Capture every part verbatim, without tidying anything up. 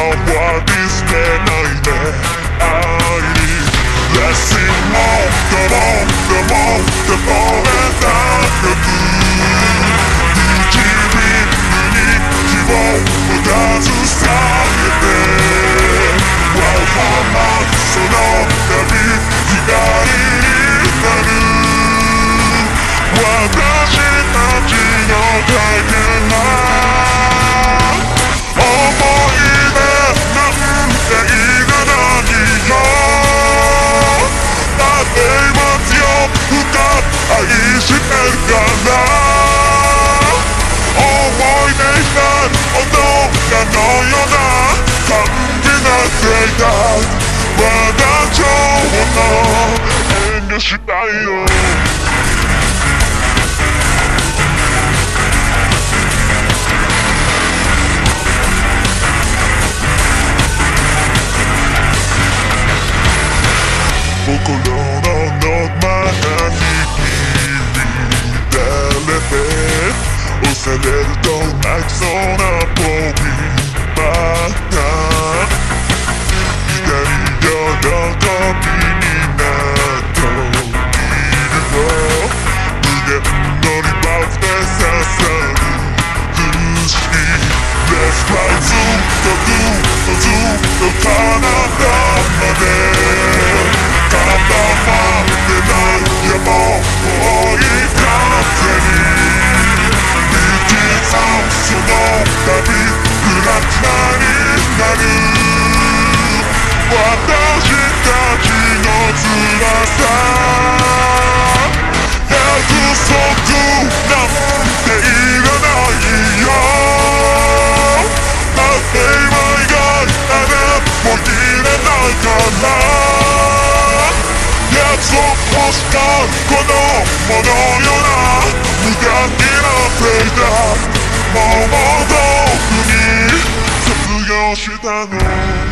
は見捨てないで愛に Let's sing more, come on, come on, come on and高く導くに希望を出すさげて Wow, mama その旅光になる私たちの体験は思い出なんていらないよ待っていますよ深く愛してるから思い出した音がのような感じになっていたまだちょっと遠慮したいよ心のど真ん中に乱れて押されると泣きそうな僕ばか左喜びになっていると無限のリバウスで刺さる不思議 Let's fly ずっとずっとずっと彼方まで固まってない山を追い風に道さその旅プラチナになる私たちの辛さ約束なんていらないよだって今以外誰もいらないから約束をしたこのものような無駄になっていたもう僕に卒業したの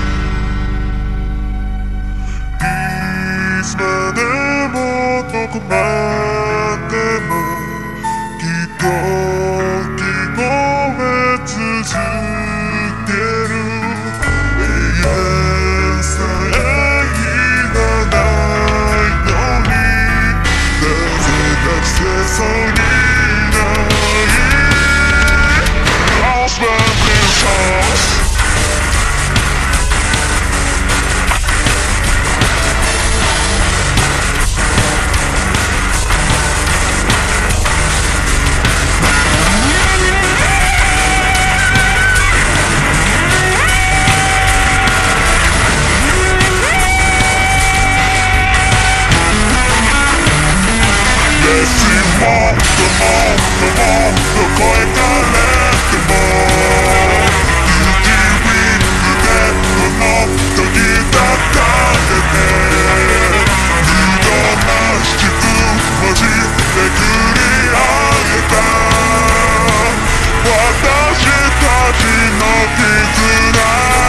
いつまでもどこまでもきっと聞こえ続ける永遠さえいらないそうにない I'll spend this house Let's see more, come on, come on どこへかれても指でこの時たたえて二度なし傷文字めくり上げた私たちの絆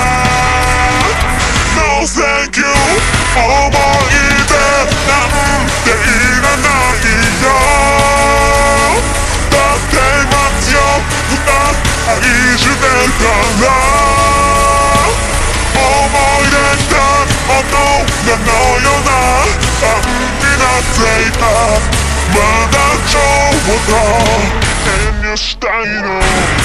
No thank you 思い出なんていらない愛してるから思い出したものがのような感じになっていたまだちょっと遠慮したいの